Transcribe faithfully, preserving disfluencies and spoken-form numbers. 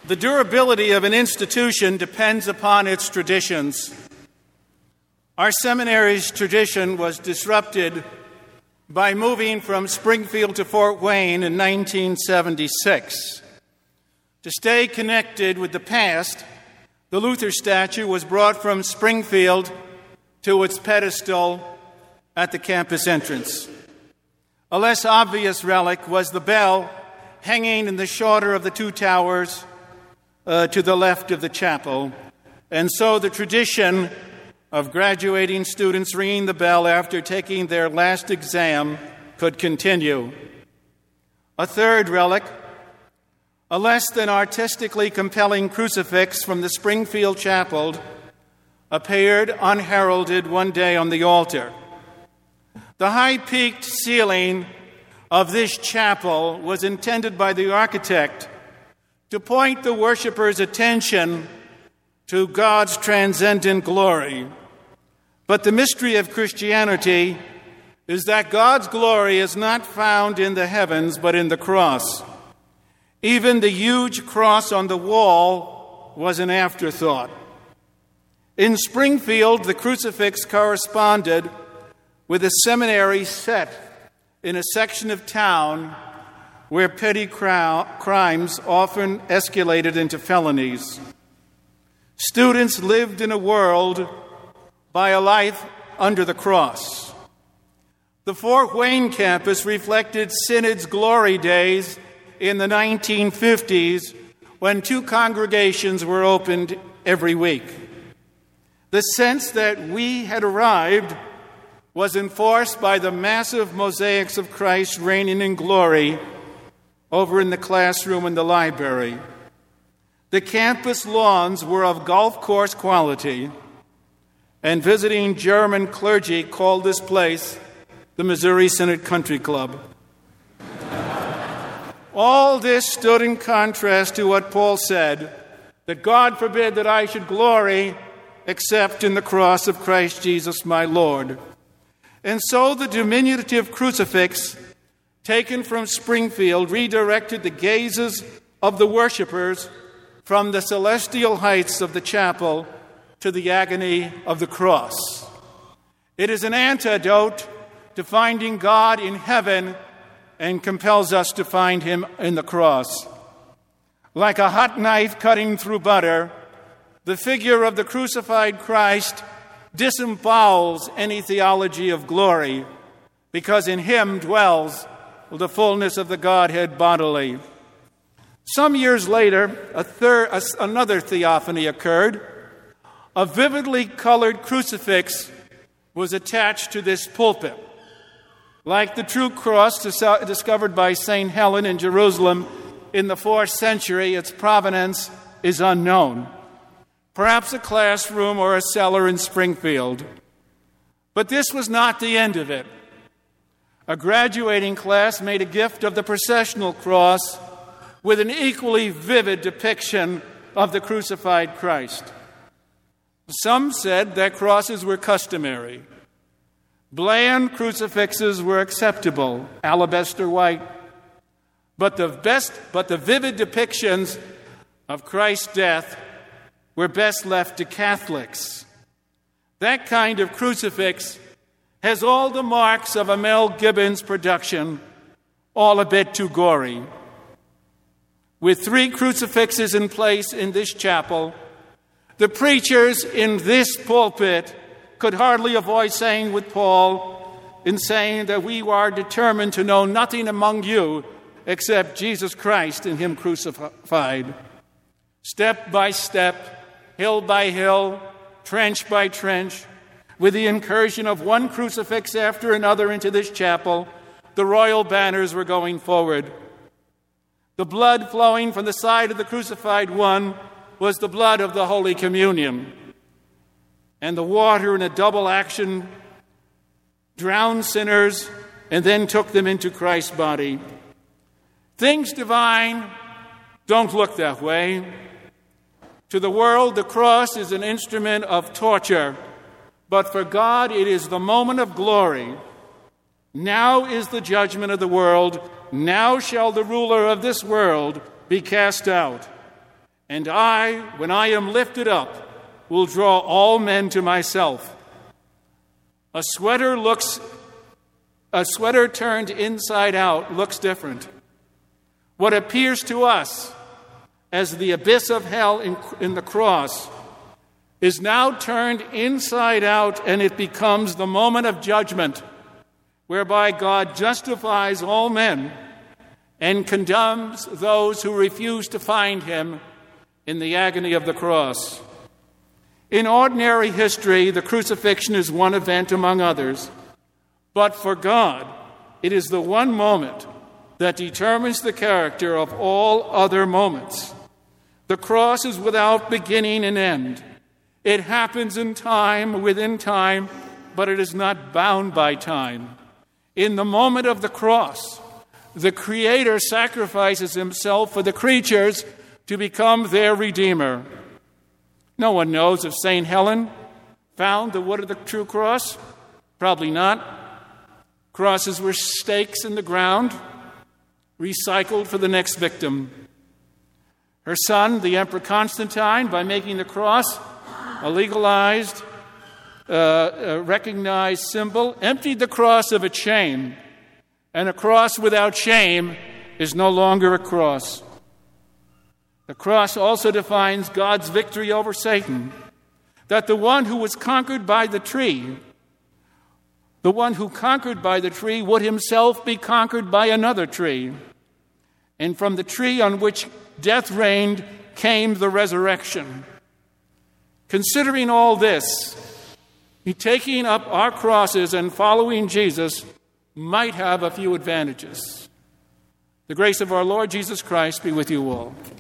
The durability of an institution depends upon its traditions. Our seminary's tradition was disrupted by moving from Springfield to Fort Wayne in nineteen seventy-six. To stay connected with the past, the Luther statue was brought from Springfield to its pedestal at the campus entrance. A less obvious relic was the bell hanging in the shorter of the two towers uh, to the left of the chapel. And so the tradition of graduating students ringing the bell after taking their last exam could continue. A third relic, a less than artistically compelling crucifix from the Springfield chapel, appeared unheralded one day on the altar. The high-peaked ceiling of this chapel was intended by the architect to point the worshippers' attention to God's transcendent glory. But the mystery of Christianity is that God's glory is not found in the heavens, but in the cross. Even the huge cross on the wall was an afterthought. In Springfield, the crucifix corresponded with a seminary set in a section of town where petty crimes often escalated into felonies. Students lived in a world by a life under the cross. The Fort Wayne campus reflected Synod's glory days in the nineteen fifties when two congregations were opened every week. The sense that we had arrived was enforced by the massive mosaics of Christ reigning in glory over in the classroom and the library. The campus lawns were of golf course quality, and visiting German clergy called this place the Missouri Synod Country Club. All this stood in contrast to what Paul said, that God forbid that I should glory except in the cross of Christ Jesus my Lord. And so the diminutive crucifix taken from Springfield redirected the gazes of the worshipers from the celestial heights of the chapel to the agony of the cross. It is an antidote to finding God in heaven and compels us to find him in the cross. Like a hot knife cutting through butter, the figure of the crucified Christ disembowels any theology of glory, because in him dwells the fullness of the Godhead bodily. Some years later, a third, a, another theophany occurred. A vividly colored crucifix was attached to this pulpit. Like the true cross discovered by Saint Helen in Jerusalem in the fourth century, its provenance is unknown. Perhaps a classroom or a cellar in Springfield. But this was not the end of it. A graduating class made a gift of the processional cross with an equally vivid depiction of the crucified Christ. Some said that crosses were customary. Bland crucifixes were acceptable, alabaster white. But the best, but the vivid depictions of Christ's death were best left to Catholics. That kind of crucifix has all the marks of a Mel Gibbons production, all a bit too gory. With three crucifixes in place in this chapel, the preachers in this pulpit could hardly avoid saying with Paul in saying that we are determined to know nothing among you except Jesus Christ and him crucified. Step by step, hill by hill, trench by trench, with the incursion of one crucifix after another into this chapel, the royal banners were going forward. The blood flowing from the side of the crucified one was the blood of the Holy Communion. And the water in a double action drowned sinners and then took them into Christ's body. Things divine don't look that way. To the world, the cross is an instrument of torture, but for God it is the moment of glory. Now is the judgment of the world. Now shall the ruler of this world be cast out. And I, when I am lifted up, will draw all men to myself. A sweater looks, a sweater turned inside out looks different. What appears to us as the abyss of hell in, in the cross is now turned inside out, and it becomes the moment of judgment whereby God justifies all men and condemns those who refuse to find him in the agony of the cross. In ordinary history, the crucifixion is one event among others, but for God, it is the one moment that determines the character of all other moments. The cross is without beginning and end. It happens in time, within time, but it is not bound by time. In the moment of the cross, the Creator sacrifices himself for the creatures to become their Redeemer. No one knows if Saint Helen found the wood of the true cross. Probably not. Crosses were stakes in the ground, recycled for the next victim. Her son, the Emperor Constantine, by making the cross a legalized, uh, uh, recognized symbol, emptied the cross of its shame. And a cross without shame is no longer a cross. The cross also defines God's victory over Satan, that the one who was conquered by the tree, the one who conquered by the tree would himself be conquered by another tree. And from the tree on which death reigned came the resurrection. Considering all this, taking up our crosses and following Jesus might have a few advantages. The grace of our Lord Jesus Christ be with you all.